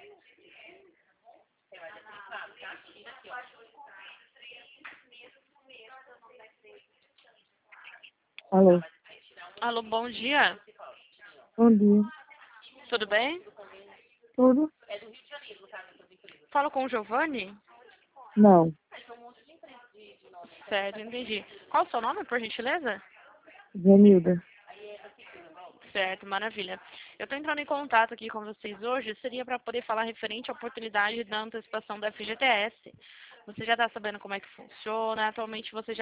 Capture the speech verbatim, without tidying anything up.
Alô, Alô, bom dia. bom dia. Tudo bem? Tudo? Falo com o Giovanni? Não. Certo, entendi. Qual o seu nome, por gentileza? Zenilda. Certo, maravilha. Eu estou entrando em contato aqui com vocês hoje, seria para poder falar referente à oportunidade da antecipação da F G T S. Você já está sabendo como é que funciona? Atualmente você já